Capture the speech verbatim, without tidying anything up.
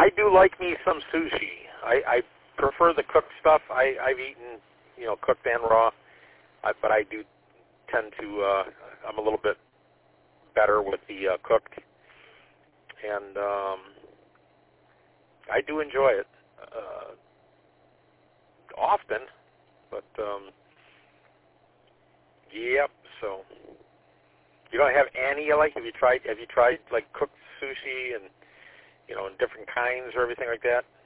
I do like me some sushi. I, I prefer the cooked stuff. I, I've eaten, you know, cooked and raw, I, but I do tend to, uh, I'm a little bit better with the uh, cooked, and um, I do enjoy it uh, often, but um, yep, so you don't have any you like? Have you tried, have you tried, like, cooked sushi and, you know, in different kinds or everything like that?